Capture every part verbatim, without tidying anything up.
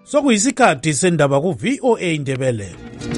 Sokuyisikhathi sendaba ku V O A Indebele.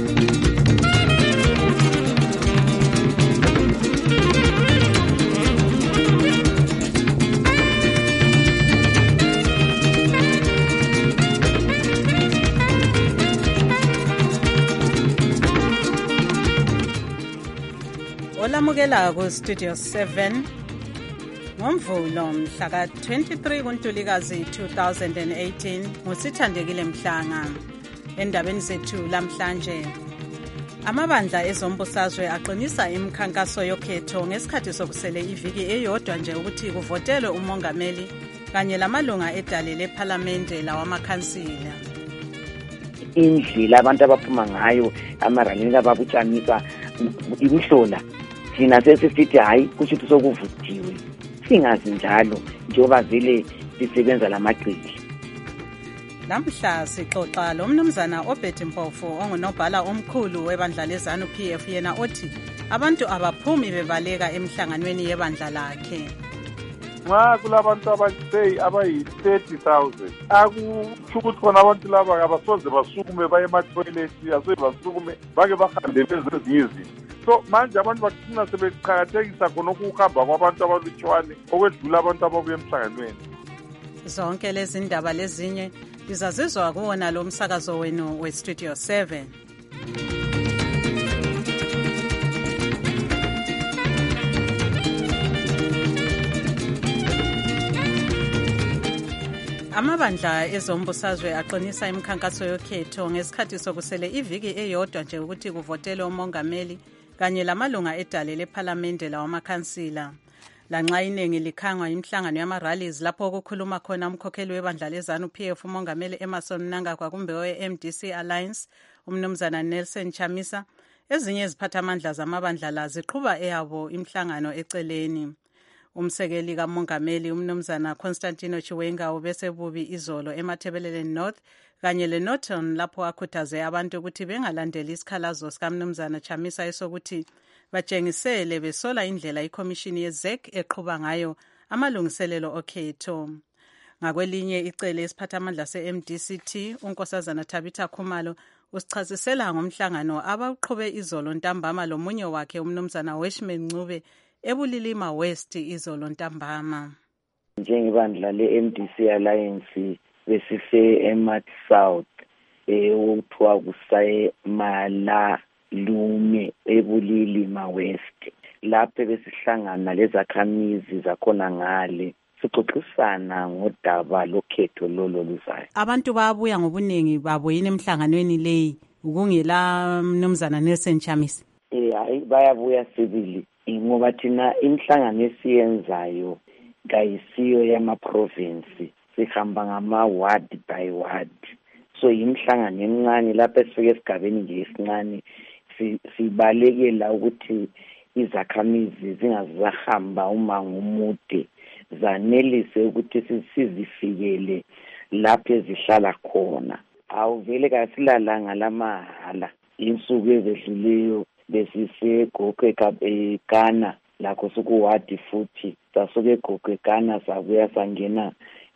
Olamukela ku Studio seven ngomvulo mhla ka twenty-three kuNtulikazi two thousand eighteen ngusithandekile Mhlanga. Endabeni zethu lamhlanje, amabandla ezombusazwe aqinisa imikhankaso yokhetho ngesikhathi sokusele iviki eyodwa nje ukuthi kuvotelwe umongameli kanye lamalunga edale lephalamende lawamakhansila. Indlela abantu abaphuma ngayo amaralini ababutshamisa imihlola thina sesisithi hayi kusho ukuthi sokuvutiwe. Singazi njalo njengoba vele sisebenza lamaqili. Namhla sixoxa lo mnumzana oBetty Mpofu ongunobhala omkhulu webandla leZANU P F yena othi abantu abaphumi bebaleka emhlanganweni yebandla lakhe. Nxa kulabantu abasey abayi thirty thousand akusho ukuthi khona abantu laba abasoze basukume baye ema-toilet, asoze basukume bake bahambe bezezinye izinto. So manje abantu bagcina sebeqakathekisa khona ukuhamba kwabantu abalutshwane okwedlula abantu ababuye emhlanganweni. Zonke lezi ndaba lezinye lizazizwa kuwona lo msakazo wenu we-Studio seven. Amabandla ezombusazwe aqinisa imikhankaso yokhetho ngesikhathi sokusele iviki eyodwa nje ukuthi kuvotelwe umongameli kanye lamalunga edale lephalamende lawamakhansila. Lanxa iningi likhangwa imihlangano yama-rallies lapho okukhuluma khona umkhokheli webandla leZANU P F umongameli Emmerson Mnangagwa kumbe we-M D C Alliance umnumzana Nelson Chamisa, ezinye iziphathamandla zamabandla la ziqhuba eyabo imihlangano eceleni. Umsekeli kamongameli umnumzana Constantino Chiwenga ubesebubi izolo eMathebelele North kanye leNorton lapho akhuthaze abantu ukuthi bengalandeli isikhalazo sikamnumzana Chamisa esokuthi batshengisele besola indlela ikhomishini ye-Z E C eqhuba ngayo amalungiselelo okhetho. Ngakwelinye icele isiphathamandla se-M D C T unkosazana Tabitha Khumalo usichazisela ngomhlangano abaqhube izolo ntambama lomunye wakhe umnumzana Weshman Ncube eBulilima West izolo ntambama. Njengebandla le-M D C Alliance besise eMat South ekuthiwa kusaye Malalume eBulilima West, lapho besihlangana lezakhamizi zakhona ngale sixoxisana ngodaba lokhetho lolo luzayo. Abantu bayabuya ngobuningi babo yini emhlanganweni leyi ukungela mnumzana Nelson Chamisa? Eh hayi bayabuya sibili ngoba thina imhlangano esiyenzayo kayisiyo yama-province, sihamba ngama-ward by ward. So imhlangano emncane lapho esifike esigabeni nje esincane sibalekela ukuthi izakhamizi zingazahamba umango omude, zanelise ukuthi sizifikele lapho ezihlala khona. Awuvele kasilalanga lamahala insuku ezedluleyo besise Gokwe eGhana lakho sokuwadi futhi sasuke Gokwe eGhana sabuya sangena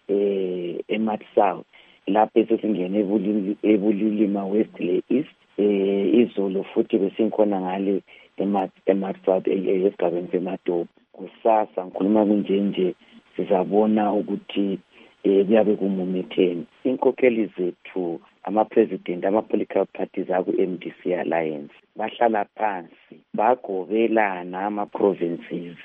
eh eMat South lapho sesingena eBulilima West le East eh izolo futhi besinkhona ngale eMat eMat South esigabeni seMatopo. Kusasa ngikhuluma kunje nje sizabona ukuthi eh kuyabe kumumetheni inkokheli zethu ama-president ama-political parties aku-M D C Alliance bahlala phansi bagobelana ama-provinces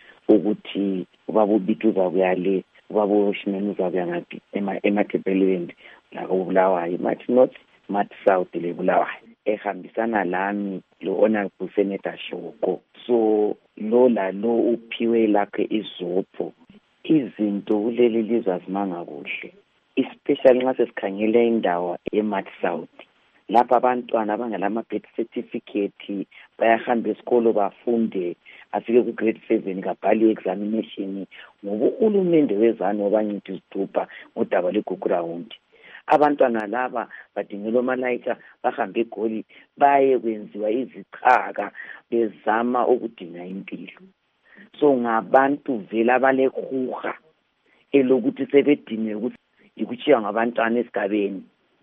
ukuthi ubaba uBitu uzakuyale, ubaba uShimeni uzakuya ngaphi eMathebelele la uBulawayo, Mat North, Mat South le Bulawayo ehambisana lami lo honorable Senator Shoko. So lo la lo uphiwe lakhe izopho izinto kuleli lizwe azimanga kuhle, especially nxa sesikhangela indawo eMat South lapha abantwana abangalama birth certificate bayahamba esikolo bafunde afike ku grade seven kabhali examination ngoba uhulumende wezanu abancithu izidupha ngodaba leGugurawundi. Abantwana laba badingelwa amalayitha bahambe eGoli baye kwenziwa izichaka bezama ukudinga impilo. So ngabantu vela balehuha elokuthi sebedinge ukuthi ikuchiya ngabantwana esigabeni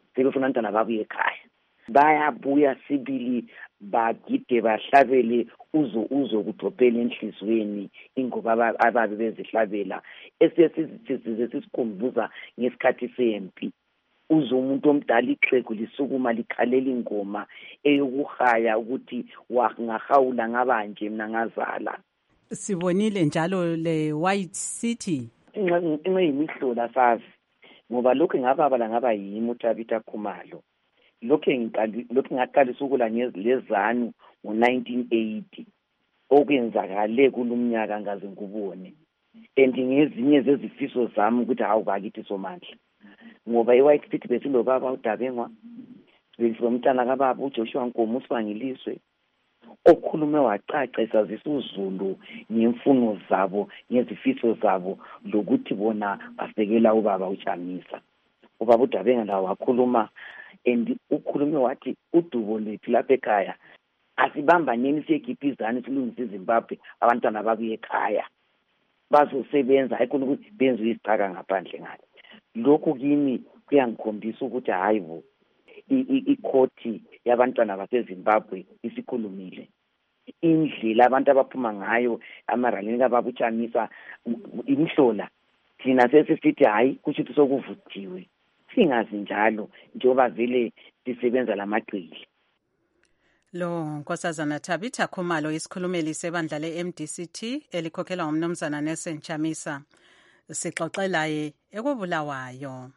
sebefuna abantwana babuye ekhaya. Bayabuya sibili bagide bahlabele uzo uzo kudrophela enhlizweni ingoba ababe bezihlabela esesizithize sisikhumbuza ngesikhathi sempi. Uzo umuntu omdala ixhegu lisukuma likhalela ingoma eyokuhaya ukuthi wangahawula ngabanje mina ngazala. Sibonile njalo le White City inxe imihlola sazi ngoba lokho ngababa ngaba yimi uThabitha Khumalo. Lokho ngiqali lokho ngaqalisa ukula ngezilezanu ngo nineteen eighty okwenzakale kulumnyaka ngaze ngubone. And ngezinye zezifiso zami ukuthi hawu bakithi somandla. Ngoba iWhite City besilo baba uDabengwa besomntana kababa uJoshua Nkomo usibangiliswe okhulume wacaca esazisa uZulu ngemfuno zabo ngezifiso zabo lokuthi bona basekela ubaba uJamisa. Ubaba uDabenga lawo wakhuluma and ukhulume wathi udubo lethu lapha ekhaya asibambaneni siyegibhizana silungise iZimbabwe abantwana babuye ekhaya bazosebenza ayikho ukuthi benze isicaka ngaphandle ngale. Lokho kimi kuyangikhombisa ukuthi hayibo ikhoti yabantwana baseZimbabwe isikhulumile. Indlela abantu abaphuma ngayo amaralini kababa uJamisa imhlola thina sesisithi hayi kusho ukuthi sokuvuthiwe. Singazi njalo njengoba vele sisebenza lamaqili. Lo Nkosazana Tabitha Khumalo isikhulumeli sebandla le-M D C T elikhokhelwa ngumnumzana Nelson Chamisa. Sixoxelaye ekubulawayo.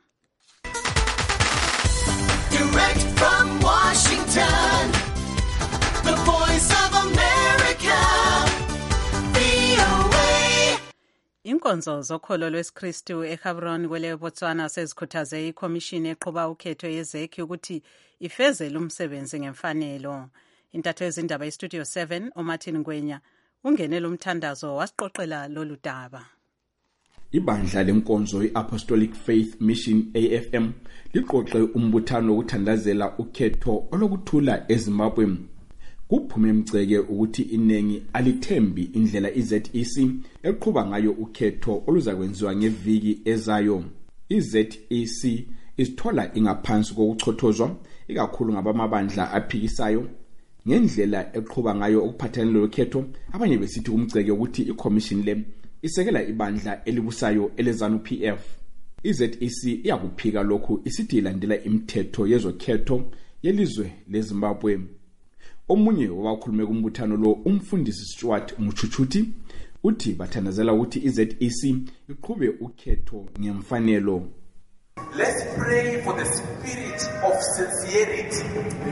Direct from Washington, the voice of America, V O A. Inkonzo zokholo lwesikristu eHebron kwele Botswana sezikhuthaze ikhomishini eqhuba ukhetho yezekhi ukuthi ifezele umsebenzi ngemfanelo. Intatho yezindaba eStudio seven uMartin Ngwenya ungenele umthandazo wasiqoqela lolu daba. Ibandla lenkonzo iApostolic Faith Mission A F M liqoqe umbuthano wokuthandazela ukhetho olokuthula eZimbabwe. Kuphume emceke ukuthi inengi alithembi indlela iZ E C eqhuba ngayo ukhetho oluzakwenziwa ngeviki ezayo. iZ E C isithola ingaphansi kokuchothozwa ikakhulu ngabamabandla aphikisayo ngendlela eqhuba ngayo okuphathelene lokhetho. Abanye besithi umceke ukuthi iCommission le isekela ibandla elibusayo eleZANU P F. iZ E C iyakuphika lokhu isithi ilandela imithetho yezokhetho yelizwe leZimbabwe. Omunye wakhulume kumbuthano lo umfundisi Stuart Muchuchuti uthi bathandazela ukuthi iZ E C iqhube ukhetho ngemfanelo. Let's pray for the spirit of sincerity.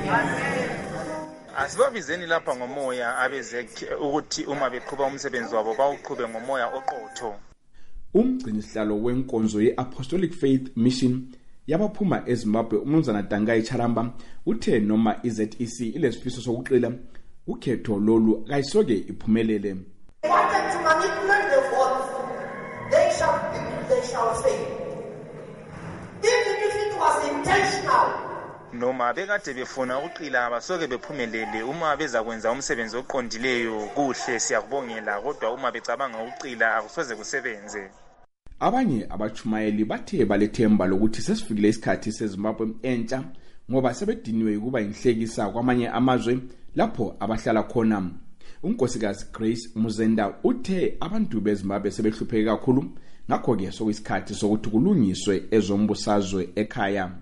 Asibabizeni lapha ngomoya abezekhi ukuthi uma beqhuba umsebenzi wabo bawuqhube ngomoya oqotho. Umgcinisihlalo wenkonzo yeApostolic Faith Mission yabaphuma eZimbabwe umnumzana Dangai Charamba uthe noma iZ E C ilesifiso sokuqila ukhetho lolu kayisoke iphumelele. Wanted to manipulate the vote. They shall they shall fail. Even if it was intentional. Noma bekade befuna ukuqila abasoke bephumelele uma beza kwenza umsebenzi oqondileyo kuhle siyakubongela kodwa uma becabanga ukuqila akusoze kusebenze. Abanye abachumayeli bathe balethemba lokuthi sesifikile isikhathi seZimbabwe entsha ngoba sebediniwe ukuba inhlekisa kwamanye amazwe lapho abahlala khona. Unkosikazi Grace Muzenda uthe abantu beZimbabwe sebehlupheke kakhulu ngakho ke sokuyisikhathi sokuthi kulungiswe ezombusazwe ekhaya.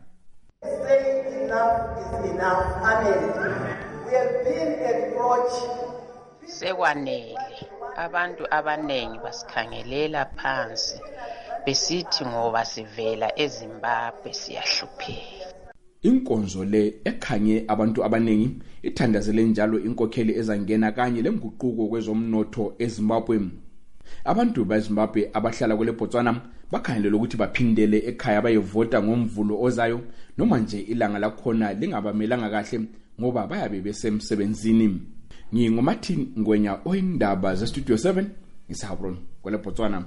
Sekwanele abantu abanengi basikhangelela phansi besithi ngoba sivela eZimbabwe siyahlupheka. Inkonzo le ekhanye abantu abanengi ithandazele njalo inkokheli ezangena kanye lenguquko kwezomnotho eZimbabwe. Abantu beZimbabwe abahlala kwele Botswana bakhangelele ukuthi baphindele ekhaya bayevota ngomvulo ozayo noma nje ilanga lakhona lingabamelanga kahle ngoba bayabe besemsebenzini. NginguMartin Ngwenya oyindaba zeStudio seven eHebron kwele Botswana.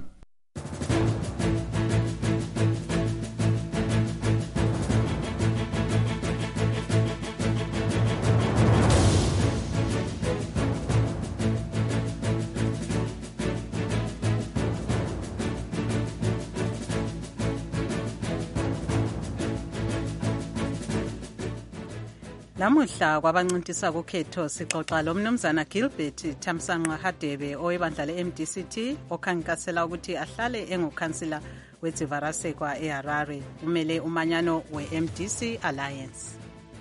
Lamuhla kwabancintisa kukhetho sixoxa lo mnumzana Gilbert Thamsanqa Hadebe owebandla le-M D C T okhankasela ukuthi ahlale engukhansila weDivarasekwa eHarare umele umanyano we-M D C Alliance.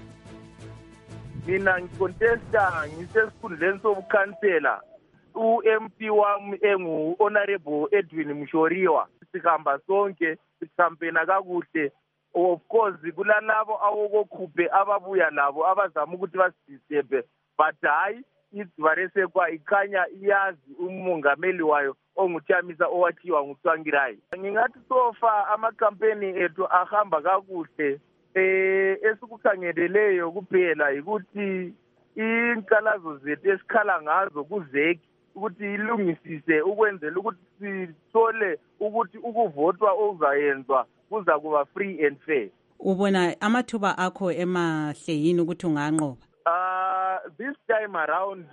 Mina ngikontesta ngisesikhundleni sobukhansela u-M P wami engu Honorable Edwin Mshoriwa sikhamba sonke sikampena kakuhle. Of course kulalabo awokokhuphe ababuya labo abazama ukuthi basidisebe but hayi iDivarasekwa ikhanya iyazi umongameli wayo onguthamisa owathiwa nguTsvangirai. Ngingathi sofa ama-campaign ethu ahamba kakuhle eh esikukhangeleleyo kuphela ukuthi inkalazo zethu esikhala ngazo kuzeki ukuthi ilungisise ukwenzela ukuthi sithole ukuthi ukuvotwa okuzayenzwa kuza kuba free and fair. Ubona amathuba akho emahleyini ukuthi unganqoba? Uh, this time around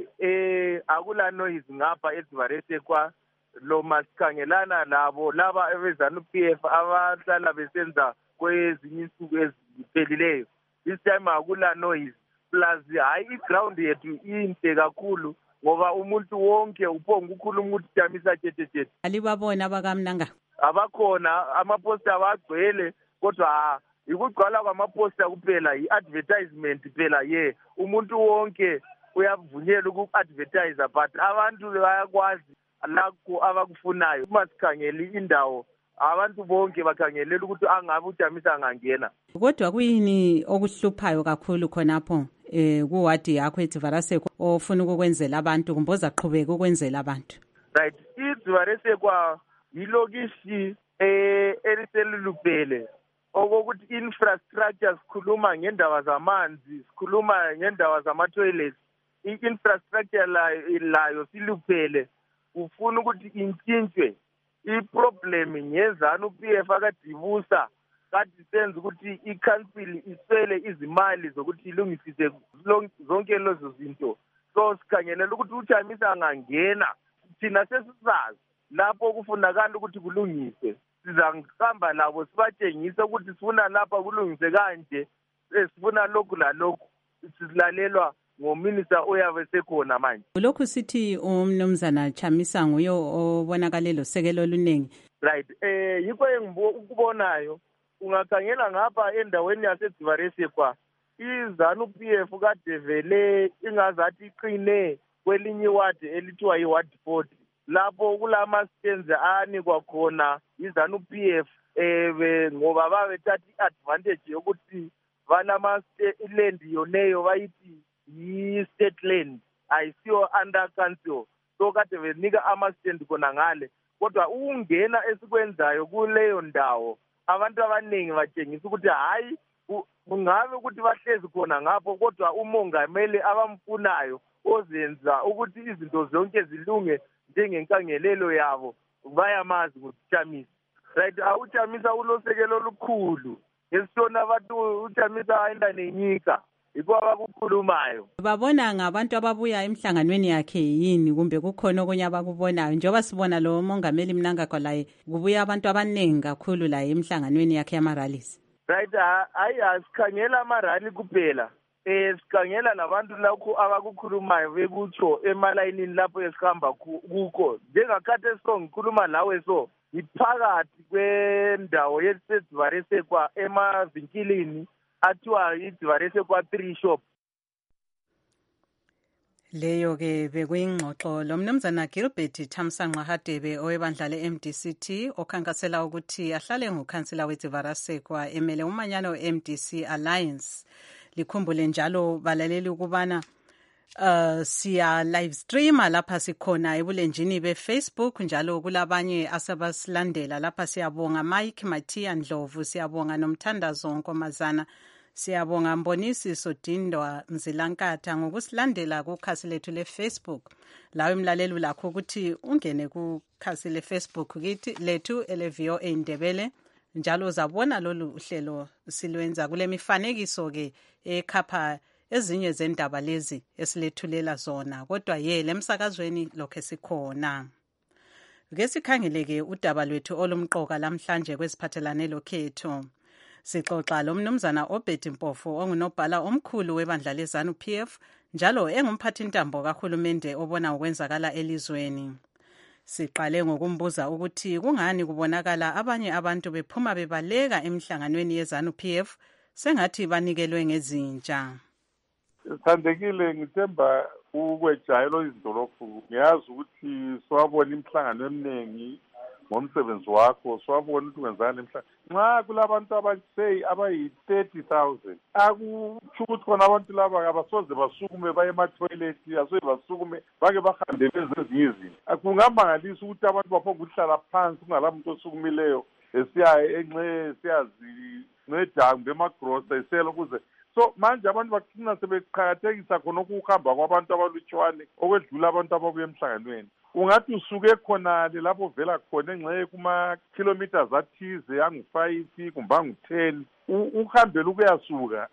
eh akula noise ngapha eDivarasekwa lo masikhangelana labo laba ebezana u-P F abahlala besenza kwezinye insuku eziphelileyo. This time akula noise plus hayi i-ground yethu inhle kakhulu ngoba umuntu wonke uphonga ukhuluma ukuthi Thamisa thethe. Alibabona abakamnanga? Abakhona amaposter abagcwele kodwa ikugcwala kwamaposter kuphela i-advertisement phela ye umuntu wonke uyavunyelwa uku-advertise but abantu bayakwazi lakho abakufunayo. Uma sikhangeli indawo abantu bonke bakhangelela ukuthi angabe uThamisa angangena. Kodwa kuyini okuhluphayo kakhulu khonapho eh kuwadi yakho eDivarasekwa ofuna ukukwenzela abantu kumboza qhubeka ukwenzela abantu? Right, iDivarasekwa yilokishi eh eliselulubhele okokuthi infrastructure sikhuluma ngendaba zamanzi sikhuluma ngendaba zama-toilets. I-infrastructure layo siluphele ufuna ukuthi intshintshwe. I-problem ngezana u-P F akadibusa kade senza ukuthi i-council iswele izimali zokuthi ilungisise zonke lezo zinto. So sikhangelela ukuthi uThamisa angangena thina sesisazi lapho kufunakala ukuthi kulungiswe. Sizahamba labo sibatshengise ukuthi sifuna lapha kulungise kanje sifuna lokhu lalokhu silalelwa ngominister oyabe sekhona manje. Lokhu sithi umnumzana Thamisa nguye obonakale lo sekelo oluningi. Right, eh yikho engikubonayo ungakhangela ngapha endaweni yaseDivarasekwa izana u-P F kade vele ingazathi iqine kwelinye iwadi elithiwa iward forty lapho kulama-stands anikwa khona izana u-P F eh ngoba babethatha i-advantage yokuthi banama-land yoneyo bayithi yi-state land ayisiyo under council so kade benika ama-stand khona ngale kodwa ukungena esikwenzayo kuleyo ndawo abantu abaningi batshengisa ukuthi hayi kungabe ukuthi bahlezi khona ngapho kodwa umongameli abamfunayo ozenza ukuthi izinto zonke zilunge njengenkangelelo yabo bayamazi ukuthi Thamisa. Right, uThamisa ulosekelo olukhulu esitona abantu uThamisa ayenda nenyika yikho abakukhulumayo. Babona ngabantu ababuya emhlanganweni yakhe yini kumbe kukhona okunye abakubonayo njengoba sibona lo mongameli Mnangagwa laye kubuya abantu abaningi kakhulu la emhlanganweni yakhe yamarallies? Right, hayi asikhangela amarally kuphela eh sikhangela nabantu lakho abakukhulumayo bekutsho emalayinini lapho esihamba kuko njengakhathi songikhuluma lawe so iphakathi kwendawo yeDivarasekwa emavinkilini athiwa iDivarasekwa three shop. Leyo ke bekuyingxoxo lo mnumzana Gilbert Thamsanqa Hadebe owebandla le-M D C T okhankasela ukuthi ahlale ngukhansila weDivarasekwa emele umanyano we-M D C Alliance. Likhumbule njalo balaleli ukubana uh siya live streamer lapha sikhona ebulenjini beFacebook njalo kulabanye asabasilandela lapha. Siyabonga Mike Matia Ndlovu, siyabonga noMthandazo Nkomazana, siyabonga Mbonisi Sodindwa Mzilankatha ngokusilandela kukhasi lethu leFacebook. Lawe mlaleli lakho ukuthi ungene kukhasi leFacebook kithi lethu ele-V O A Ndebele njalo uzabona lolu uhlelo silwenza kule mifanekiso ke ekhapha ezinye zendaba lezi esilethulela zona kodwa ye lemsakazweni lokho sikhona. Ke sikhangeleke udaba lwethu olumqoka lamhlanje kwesiphathelane lokhetho. Sixoxa lo mnumzana Obed Mpofu ongunobhala omkhulu webandla leZANU P F njalo engumphathintambo kahulumende obona ukwenzakala elizweni. Siqale ngokumbuza ukuthi kungani kubonakala abanye abantu bephuma bebaleka emihlanganweni yeZANU P F sengathi banikelwe ngezintsha. Sithandekile ngithemba ukwejayelo izindolophu ngiyazi ukuthi swabona imihlangano eminingi ngomsebenzi wakho swabona ukuthi wenzani emhlanje nxa kulabantu abasey abayi-thirty thousand akutsho ukuthi khona abantu laba abasoze basukume baye ema-toilet asoze basukume bake bahambe benze ezinye izinto kungamangalisa ukuthi abantu baphonga ukuhlala phansi kungala muntu osukumileyo esiya enxe siyazinceda kumbe emagrosa esela ukuze so manje abantu bagcina sebeqakathekisa khona ukuhamba kwabantu abalutshwane okwedlula abantu ababuye emhlanganweni ungathi usuke khonale lapho vela khona engxeye kuma-kilometers athize angu-five kumbe angu-ten uhambela ukuyasuka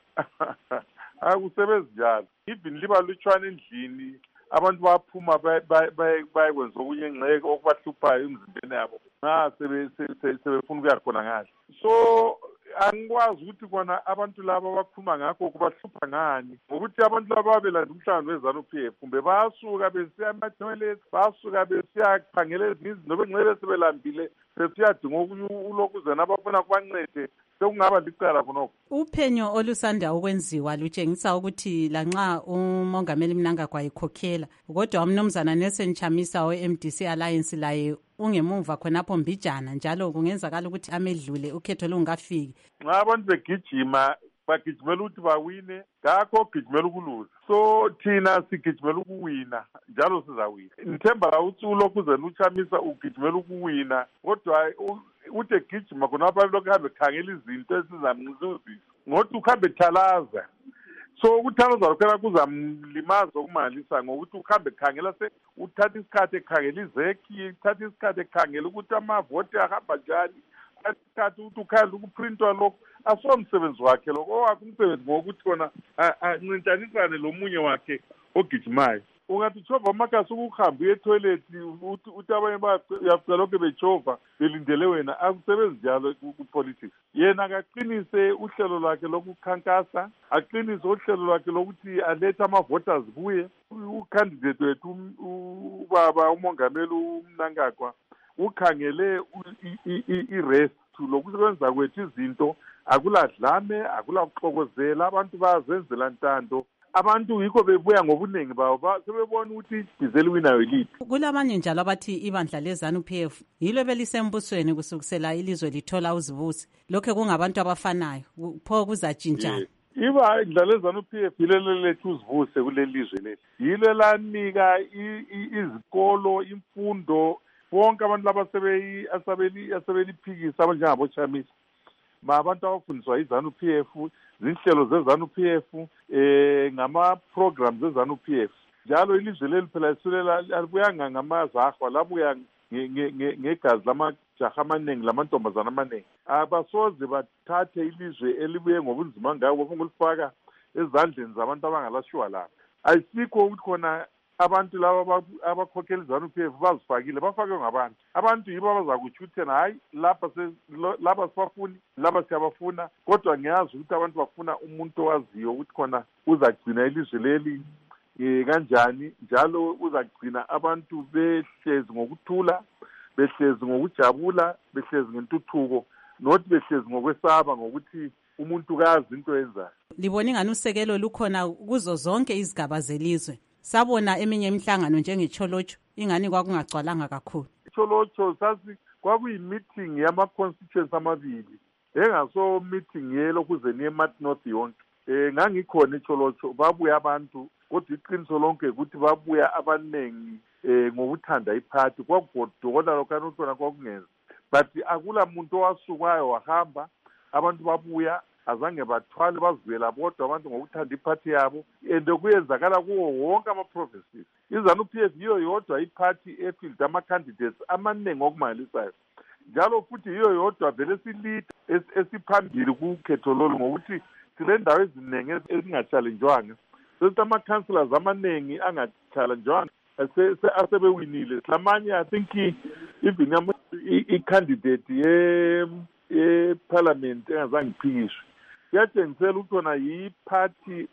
akusebenzi njalo even liba lutshwane endlini abantu baphuma bayekwenza okunye engxeye okubahluphayo emzimbeni yabo nxa sebefuna ukuya khona ngahle so angikwazi ukuthi kona abantu laba abakhuluma ngakho kubahlupha ngani ngokuthi abantu laba babelanda umhlangano weZANU P F kumbe bayasuka besiya ema-toilet basuka besiyakhangela ezinye izinto bengxele sebelambile besiyadinga ulokuzena abafuna kubancede sekungaba licala khonokho. Uphenyo olusanda ukwenziwa lutshengisa ukuthi lanxa umongameli Mnangagwa ekhokhela kodwa umnumzana Nelson Chamisa we-M D C Alliance laye ungemuva khonapho mbijana njalo kungenzakala ukuthi amedlule ukhetho lungafiki. Nxa abantu begijima bagijimela ukuthi bawine ngakho ogijimela ukuluza so thina sigijimela ukuwina njalo sizawina. Ngithemba ukuthi ulokuzena uChamisa ugijimela ukuwina kodwa uthi egijima khonapho lokhu hambe khangela izinto esizamnquzuzisa ngokuthi ukhambe thalaza so ukuthalaza lokho kuzamlimaza okumangalisa ngokuthi ukhambe khangela se uthatha isikhathi ekhangela izeki uthatha isikhathi ekhangela ukuthi amavote ahamba njani uthatha isikhathi ukuthi ukhangela ukuprintwa lokho asomsebenzi wakhe lokho owakhe umsebenzi ngokuthi khona ancintanisane lomunye wakhe ogijimayo ungathi tshova amakasi ukuhamba uye etoilet uthi abanye uyacela lokhu betshova belindele wena akusebenzi njalo kupolitics yena akaqinise uhlelo lwakhe lokukhankasa aqinise uhlelo lwakhe lokuthi alethe ama-voters kuye ucandidate wethu ubaba umongameli uMnangagwa ukhangele i-rest lokusebenza kwethu izinto akuladlame akulakuxokozela abantu bayazenzela ntando abantu yikho bebuya ngobuningi bawo sebebona ukuthi ibhizi winayo liphi. Kulabanye njalo abathi ibandla leZANU P F yilo belisembusweni kusukisela ilizwe lithola uzibusi lokho kungabantu abafanayo pho kuzatshintsha. Ibandla leZANU P F yilelo lethu uzivuse kuleli lizwe leli yilo lanika izikolo imfundo bonke abantu laba asebeliphikisa abanjengabo Chamisa abantu abafundiswa iZANU P F zinhlelo zeZANU P F eh ngama-programs zeZANU P F njalo ilizwe leli phela lisulela alibuyanga ngamazahwa labuya ngegazi lamajaha amaningi lamantombazana amaningi abasoze bathathe ilizwe elibuye ngobunzima ngabo bafuna ukulifaka ezandleni zabantu abangalashiwa lapha ayisikho ukuthi khona abantu laba abakhokhela iZANU P F bazifakile bafakwe ngabantu abantu yibo abazakuthi uthena hayi lapha lapha sifafuni lapha siyabafuna kodwa ngiyazi ukuthi abantu bafuna umuntu owaziyo ukuthi khona uzagcina ilizwe leli kanjani njalo uzagcina abantu behlezi ngokuthula behlezi ngokujabula behlezi ngentuthuko not behlezi ngokwesaba ngokuthi umuntu kazi into yenzayo. Libona ingani usekelo lukhona kuzo zonke izigaba zelizwe. Sabona eminye imihlangano njengecholocho ingani kwakungagcwalanga kakhulu. Icholocho sasi kwakuyi-meeting yama-constituency amabili engaso meeting yelokuze niye-Mat North yonke um ngangikhona icholocho babuya abantu kodwa iqiniso lonke ukuthi babuya abaningi um ngokuthanda iphathi kwakugodola lokhana utona kwakungenza but akula muntu owasukayo wahamba abantu babuya azange bathwale bazivela bodwa abantu ngokuthanda iphathi yabo and kuyenzakala kuwo wonke ama-provinces. iZANU P F yiyo yodwa iphathi efield ama-candidates amaningi okumangalisayo njalo futhi yiyo yodwa vele silida esiphambili kukhetho lolu ngokuthi sile ndawo eziningi ezingatshalenjwanga sesithi ama-councillors amaningi angatshalenjwanga asebewinile. Lamanye I think even i-candidate ye eParliament engazange iphikishwe kuyatshengisela ukuthi khona yiphathi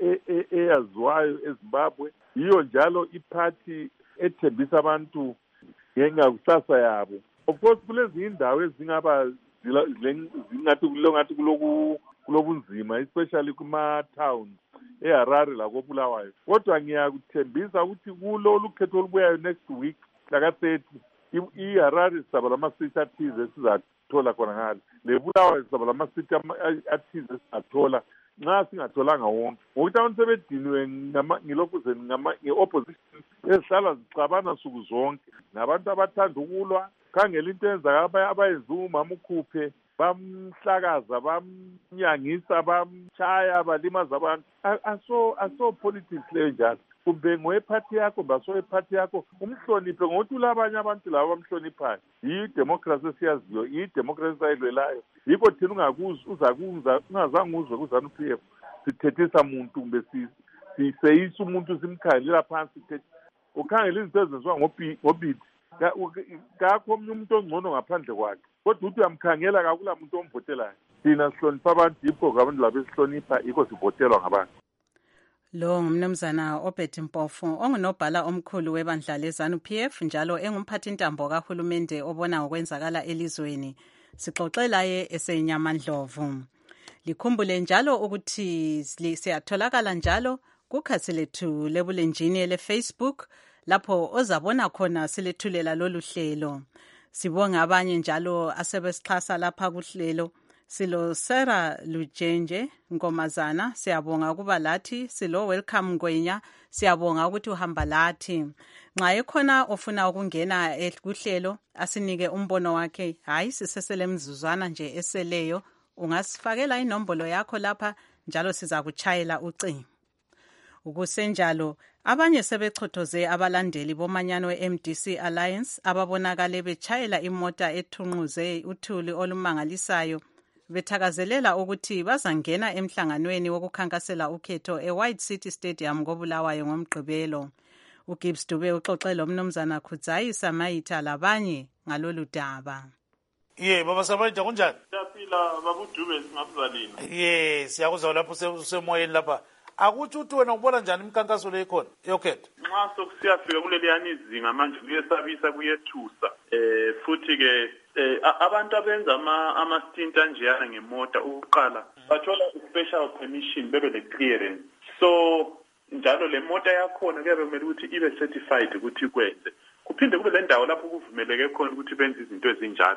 eyaziwayo eZimbabwe, yiyo njalo iphathi ethembisa abantu ngengakusasa yabo. Of course kulezi indawo ezingaba zingathi kulongathi kuloku kulobunzima especially kuma towns eHarare lakoBulawayo. Kodwa ngiyakuthembisa ukuthi kulolu khetho olubuyayo next week laka thirty iHarare saba lama-seat athize sizathola khona ngalo, leBulawayo saba lama-seat athize sizathola nxa singatholanga wonke, ngokuthi abantu sebediniwe ngilokhu nge-opposition ezihlala zixabana nsuku zonke nabantu abathanda ukulwa. Khangela into enza abayenza umama ukhuphe, bamhlakaza, bamnyangisa, bamchaya, balimaza abantu. Aso aso politics leyo njalo. Kumbe ngoyephathi yakho baso ephathi yakho umhloniphe ngokuthi ulabanye abantu labo bamhloniphayo. Yi democracy siyaziyo, yi democracy ayilwelayo. Yikho thina ungakuzwa uzakuza ungazange uzwe kuzanu P F sithethisa umuntu kumbe si siseyisa umuntu simkhangelela phansi sithethi ukhangela izinto ezenziwa ngobidi kakho omnye umuntu ongcono ngaphandle kwakhe, kodwa uthi uyamkhangela kakula muntu omvotelayo. Thina sihlonipha abantu, yikho abantu labo esihlonipha, yikho sivotelwa ngabantu. Lo ngumnumzana Obed Mpofu ongunobhala omkhulu webandla leZanu P F njalo engumphathintambo kahulumende obona ngokwenzakala elizweni. Sixoxela ye esenyamandlovu. Likhumbule njalo ukuthi siyatholakala njalo kukhathi lethu lebulenjini leFacebook lapho ozabona khona silethulela lolu hlelo. Sibonga abanye njalo asebesixhasa lapha kuhlelo. Silo Sera Lujenje Nkomazana, siyabonga ukuba lathi. Silo Welcome Ngwenya, siyabonga ukuthi uhamba lathi. Nxa ekhona ofuna ukungena kuhlelo asinike umbono wakhe, hayi sisesele mzuzwana nje eseleyo, ungasifakela inombolo yakho lapha njalo siza kuchayela ucingo. Ukusenjalo abanye sebechothoze abalandeli bomanyano we-M D C Alliance ababonakale bechayela imota ethunquze uthuli olumangalisayo bethakazelela ukuthi bazangena emhlanganweni wokukhankasela ukhetho eWhite City Stadium koBulawayo ngomgqibelo. uGibbs Dube uxoxela umnumzana Khutzayi Samayitha labanye ngalolu daba. Ye baba Samayitha kunjani? Siyaphila baba Dube singabuzalini. Ye siyakuzwa lapho usemoyeni lapha. Akuthi uthi wena ubona njani imikhankaso le ikhona yokhetho? Nxa sokusiyafika kuleliyani izinga manje kuyesabisa kuyethusa. Eh futhi ke eh abantu abenza ama ama stint anjeyana ngemota ukuqala bathola special permission bebe le clearance. So njalo le mota yakhona kuyabe kumele ukuthi ibe certified ukuthi ikwenze. Kuphinde kube le ndawo lapho kuvumeleke khona ukuthi benze izinto ezinjalo.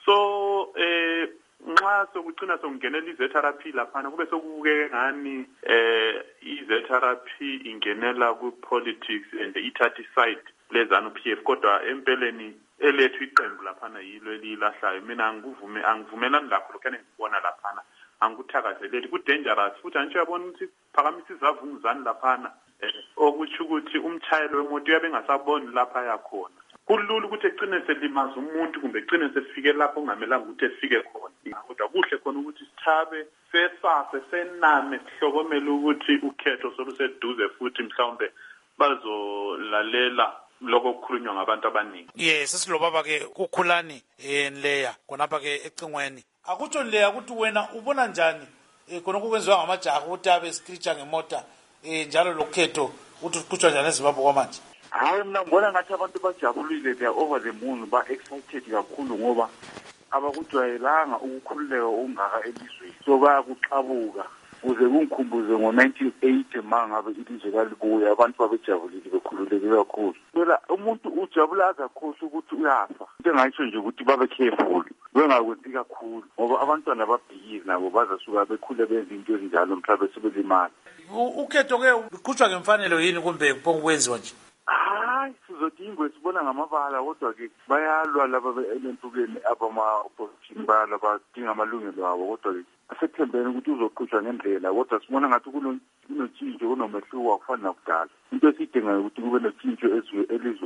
So eh nxa sokucina sokungenela iZ R P laphana kube sokubukeke ngani eh iZ R P ingenela ku politics and ithatha side leZanu P F, kodwa empeleni elethu iqembu laphana yilo elilahlayo. Mina ngikuvume angivumelani lapho lokho engibona laphana, angikuthakazeleli ku dangerous futhi antsho yabona ukuthi phakamisa izavunguzani laphana eh okuthi ukuthi umchayelo wemoto uyabe engasaboni lapha yakhona. Kulula ukuthi ecine selimaza umuntu kumbe ecine sefike lapho ongamelanga ukuthi efike khona. Kodwa kuhle khona ukuthi sithabe sesase sename sihlokomela ukuthi ukhetho soluseduze futhi mhlawumbe bazolalela lokho kukhulunywa ngabantu abaningi. Yes, sisilobaba ke kukhulani enleya khonapha ke ecingweni. Akutsho leya ukuthi wena ubona njani khona kukwenziwa ngamajaha ukuthi abe screecher ngemota njalo lokhetho ukuthi kuqhutshwa njani eZimbabwe kwamanje? Hayi mina ngibona ngathi abantu bajabulile, they are over the moon, ba excited kakhulu ngoba abakujwayelanga ukukhululeka ongaka elizweni. So bayakuxabuka uze kungikhumbuze ngo nineteen eighty mangabe ilizwe lalibuya abantu babejabulile bekhululeke kakhulu. Phela umuntu ujabula kakhulu ukuthi uyafa. Into engayisho nje ukuthi babe careful bengakwenzi kakhulu ngoba abantwana babhikile nabo bazasuka bekhule benza into ezinjalo mhlawumbe sebelimala. Ukhetho ke uqhutshwa ngemfanelo yini kumbe kuphonga kwenziwa nje? Hayi sizodingwe sibona ngamabala kodwa ke bayalwa laba belentukeni abama opposition bayalwa badinga amalungelo abo kodwa ke asethembeni ukuthi uzoqhutshwa ngendlela kodwa sibona ngathi kunotshintsho kunomehluko akufani nakudala. Into esidingayo ukuthi kube notshintsho elizweni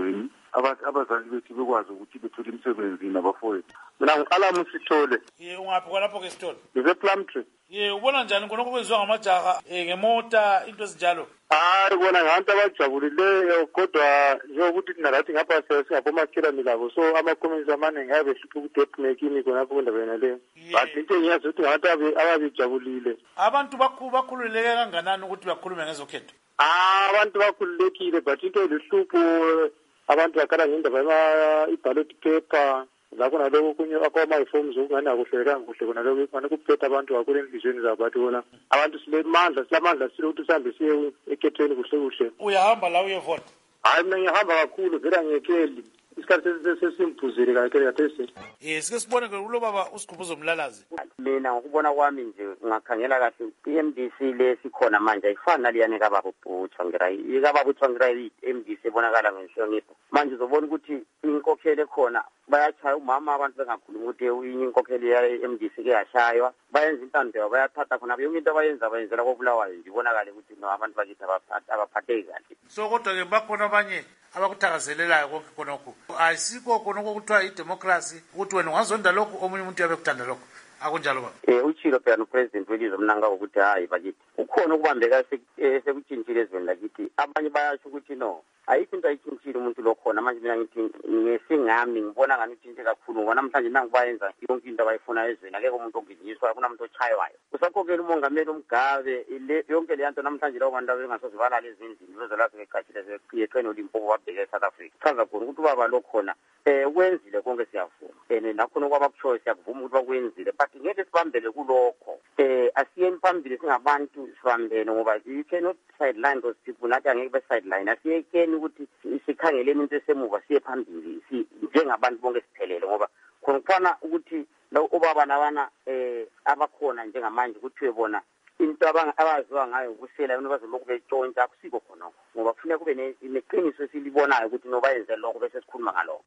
abazali bethu bekwazi ukuthi bethole imisebenzi nabafowethu. Mina ngiqala Musithole. Ye ungaphi kwalapho ke Sithole? Ngize Plumtree. Ye ubona njani khonokho kwenziwa ngamajaha eh ngemota into ezinjalo? Hayi bona ngabantu abajabulileyo kodwa njengokuthi thina lathi ngapha singabomakhelwane labo so ama-comments amaningi ayabe hlupha ukudepmakini khonapho kwendaba leyo. But into engiyazi ukuthi ngabantu ababejabulile. Abantu bakhululeke kanganani ukuthi bakhulume ngezokhetho? Ah, abantu bakhululekile but into elihlupho abantu bakhala ngendaba yama-ballot paper lapho naloko kunye akwama-reforms okungani akuhlelekanga kuhle kona lokho kufane kuphethe abantu kakhulu enhliziyweni zabo bathi bona abantu silemandla silamandla sile ukuthi sihambe siye ekhethweni kuhle kuhle. Uyahamba la uyevota? Hayi mina ngihamba kakhulu vele angiyekeli isikhathi sesimphuzile kakhulu kathesi. Eh sike sibone ke lo baba uSigubhuzo Mlalazi. Mina ngokubona kwami nje ngakhangela kahle i-M D C le sikhona manje ayifani naliyane kababa uButho ngirai ikababa uButho ngirai i-M D C ebonakala ngenhlonipho manje uzobona ukuthi inkokhelo khona bayachaya umama abantu bengakhuluma ukuthi inkokhelo ye-M D C ke yashaywa bayenza intando bayathatha khona yonke into abayenza bayenzela koBulawayo nje ibonakala ukuthi no abantu bakithi abaphatheki kahle. So kodwa ke bakhona abanye abakuthakazelelayo konke khonokho ayisikho khonokho kuthiwa idemocracy ukuthi wena ungazonda lokho omunye umuntu uyabe kuthanda lokho akunjalo baba? Eh uchilo phela nopresident welizwe mnanga ukuthi hayi bakithi ukhona ukubambeka sekutshintshile ezweni lakithi abanye bayasho ukuthi no ayikho into ayitshintshile umuntu lo khona manje mina ngithi ngesingami ngibona ngani utshintshile kakhulu ngoba namhlanje nangibayenza yonke into abayifuna ezweni akekho umuntu onginyiswa kunamuntu ochaywayo usakhokela umongameli umgabe yonke le nto namhlanje lawo bantu abengasoze balala ezindlini bezolapha ngegashile seqiyethweni olimpopo babheke eSouth Africa chaza khona ukuthi ubaba lo khona eh wenzile konke siyavuma and nakhona kwabakushoyo siyakuvuma ukuthi bakwenzile but ngeke sibambele kulokho eh asiyeni phambili singabantu sibambene ngoba you cannot sideline those people nathi angeke be sideline asiyekeni ukuthi sikhangeleni into esemuva siye phambili si njengabantu bonke siphelele ngoba khona kufana ukuthi lo ubaba nabana eh abakhona njengamanje kuthiwe bona into abaziwa ngayo ukusela abantu bazoloku betshontsha akusiko khona ngoba kufanele kube neqiniso esilibonayo ukuthi nobayenze lokho bese sikhuluma ngalokho.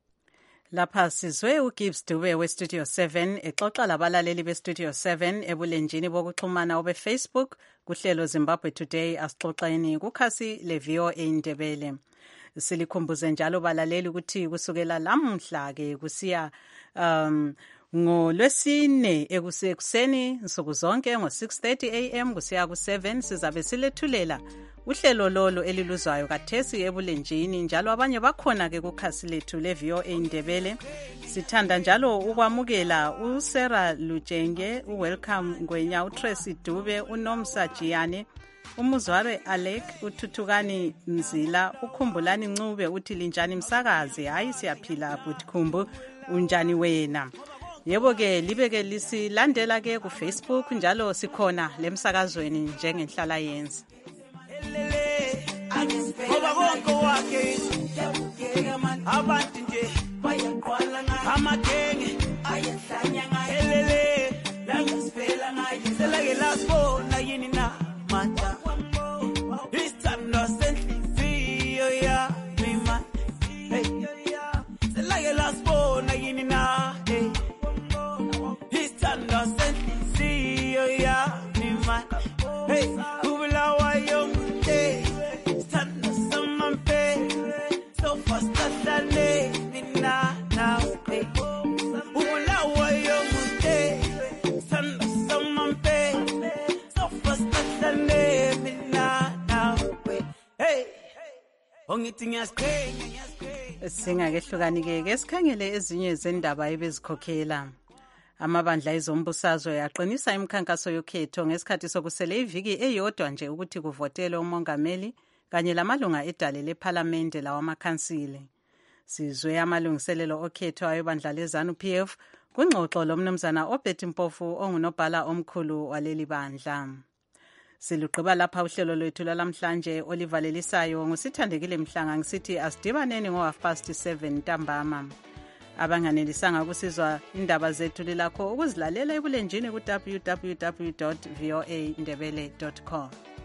Lapha sizwe uGibbs Dube weStudio seven exoxa labalaleli beStudio seven ebulenjini bokuxhumana obeFacebook kuhlelo Zimbabwe Today asixoxeni kukhasi leV O A Ndebele. Silikhumbuze njalo balaleli ukuthi kusukela lamhla ke kusiya um ngoLwesine ekusekuseni nsuku zonke ngo six thirty a m kusiya ku seven sizabe silethulela uhlelo lolo eliluzwayo kathesi ebulenjini njalo abanye bakhona ke kukhasi lethu leV O A Ndebele. Sithanda njalo ukwamukela uSarah Lujenge, uWelcome Ngwenya, uTracy Dube, uNomsa Jiyane, umuzware Alec, uthuthukani Mzila, ukhumbulani Ncube uthi linjani msakazi hayi siyaphila butkhumbu unjani wena. Yebo ke libeke lisilandela ke ku Facebook njalo sikhona lemsakazweni njengenhlala yenza. Ngoba konke wakhe abantu nje bayaqwala ngayo amagenge ayahlanya ngayo elele la ngisifela ngayo selake lasibona yini na manja this time no senhliziyo ya mima hey selake lasibona yini na hey this time no senhliziyo ya mima hey kubulawa yonke stand some pay so fast that nina now hey kubulawa yonke stand some pay so fast that nina now hey ongithi ngiyasiqhenya ngiyasiqhenya Singakehlukani ke ke sikhangele ezinye zendaba ebezikhokhela. Amabandla ezombusazwe aqinisa imikhankaso yokhetho ngesikhathi sokusele iviki eyodwa nje ukuthi kuvotelwe umongameli kanye lamalunga edale leParliament lawamakhansile. Sizwe amalungiselelo okhetho ayobandla lezanu P F kungxoxo lomnumzana oBetty Mpofu ongunobhala omkhulu waleli bandla. Siluqhiba lapha uhlelo lwethu lamhlanje olivalelisayo ngusithandekile Mhlanga ngisithi asidibaneni ngo half past seven ntambama. Abanganelisanga kusizwa indaba zethu lilakho ukuzilalela ebulenjini ku w w w dot v o a ndebele dot com.